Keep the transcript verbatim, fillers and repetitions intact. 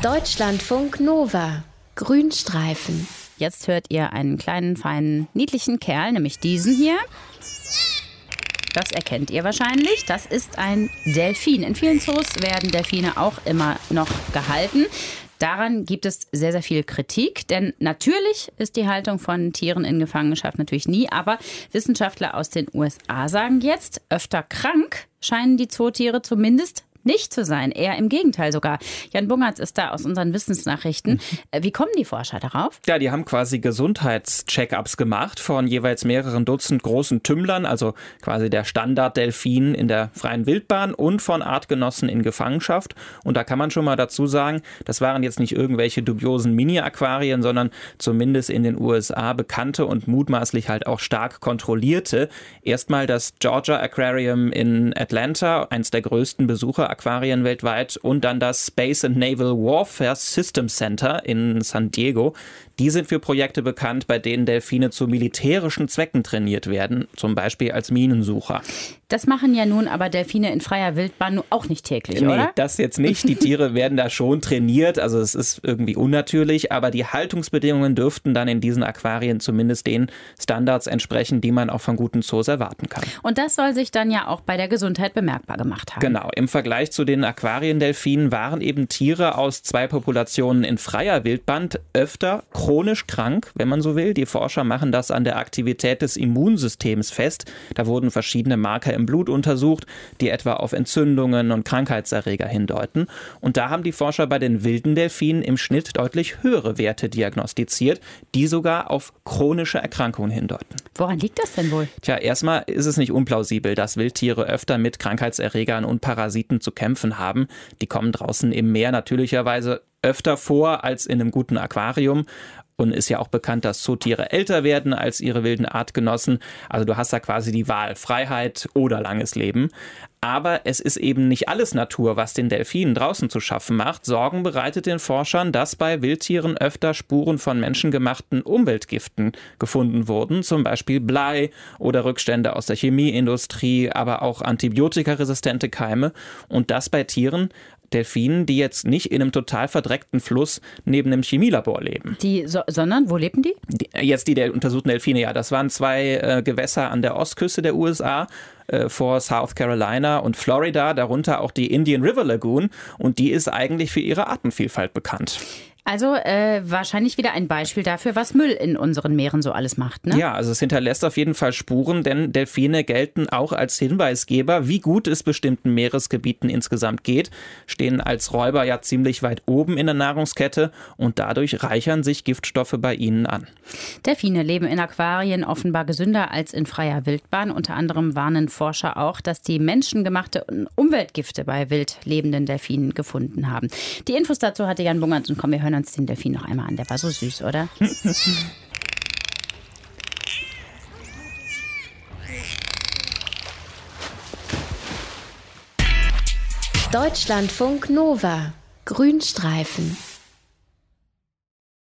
Deutschlandfunk Nova. Grünstreifen. Jetzt hört ihr einen kleinen, feinen, niedlichen Kerl, nämlich diesen hier. Das erkennt ihr wahrscheinlich. Das ist ein Delfin. In vielen Zoos werden Delfine auch immer noch gehalten. Daran gibt es sehr, sehr viel Kritik, denn natürlich ist die Haltung von Tieren in Gefangenschaft natürlich nie, aber Wissenschaftler aus den U S A sagen jetzt, öfter krank scheinen die Zootiere zumindest nicht zu sein, eher im Gegenteil sogar. Jan Bungertz ist da aus unseren Wissensnachrichten. Wie kommen die Forscher darauf? Ja, die haben quasi Gesundheitscheckups gemacht von jeweils mehreren Dutzend großen Tümmlern, also quasi der Standard-Delfin in der freien Wildbahn und von Artgenossen in Gefangenschaft. Und da kann man schon mal dazu sagen, das waren jetzt nicht irgendwelche dubiosen Mini-Aquarien, sondern zumindest in den U S A bekannte und mutmaßlich halt auch stark kontrollierte. Erstmal das Georgia Aquarium in Atlanta, eins der größten Besucher Aquarien weltweit, und dann das Space and Naval Warfare System Center in San Diego. Die sind für Projekte bekannt, bei denen Delfine zu militärischen Zwecken trainiert werden, zum Beispiel als Minensucher. Das machen ja nun aber Delfine in freier Wildbahn auch nicht täglich, nee, oder? Nee, das jetzt nicht. Die Tiere werden da schon trainiert, also es ist irgendwie unnatürlich, aber die Haltungsbedingungen dürften dann in diesen Aquarien zumindest den Standards entsprechen, die man auch von guten Zoos erwarten kann. Und das soll sich dann ja auch bei der Gesundheit bemerkbar gemacht haben. Genau, im Vergleich zu den Aquariendelfinen waren eben Tiere aus zwei Populationen in freier Wildbahn öfter chronisch krank, wenn man so will. Die Forscher machen das an der Aktivität des Immunsystems fest. Da wurden verschiedene Marker im Blut untersucht, die etwa auf Entzündungen und Krankheitserreger hindeuten. Und da haben die Forscher bei den wilden Delfinen im Schnitt deutlich höhere Werte diagnostiziert, die sogar auf chronische Erkrankungen hindeuten. Woran liegt das denn wohl? Tja, erstmal ist es nicht unplausibel, dass Wildtiere öfter mit Krankheitserregern und Parasiten zu kämpfen haben. Die kommen draußen im Meer natürlicherweise öfter vor als in einem guten Aquarium. Und ist ja auch bekannt, dass Zootiere älter werden als ihre wilden Artgenossen. Also du hast da quasi die Wahl, Freiheit oder langes Leben. Aber es ist eben nicht alles Natur, was den Delfinen draußen zu schaffen macht. Sorgen bereitet den Forschern, dass bei Wildtieren öfter Spuren von menschengemachten Umweltgiften gefunden wurden. Zum Beispiel Blei oder Rückstände aus der Chemieindustrie, aber auch antibiotikaresistente Keime. Und das bei Tieren, Delfinen, die jetzt nicht in einem total verdreckten Fluss neben einem Chemielabor leben. Die, so, sondern, wo lebten die? die jetzt die der untersuchten Delfine, ja. Das waren zwei äh, Gewässer an der Ostküste der U S A, äh, vor South Carolina und Florida, darunter auch die Indian River Lagoon. Und die ist eigentlich für ihre Artenvielfalt bekannt. Also äh, wahrscheinlich wieder ein Beispiel dafür, was Müll in unseren Meeren so alles macht, ne? Ja, also es hinterlässt auf jeden Fall Spuren, denn Delfine gelten auch als Hinweisgeber, wie gut es bestimmten Meeresgebieten insgesamt geht, stehen als Räuber ja ziemlich weit oben in der Nahrungskette und dadurch reichern sich Giftstoffe bei ihnen an. Delfine leben in Aquarien offenbar gesünder als in freier Wildbahn. Unter anderem warnen Forscher auch, dass die menschengemachte Umweltgifte bei wild lebenden Delfinen gefunden haben. Die Infos dazu hatte Jan Bungertz, und komm, wir hören uns den Delfin noch einmal an. Der war so süß, oder? Deutschlandfunk Nova. Grünstreifen.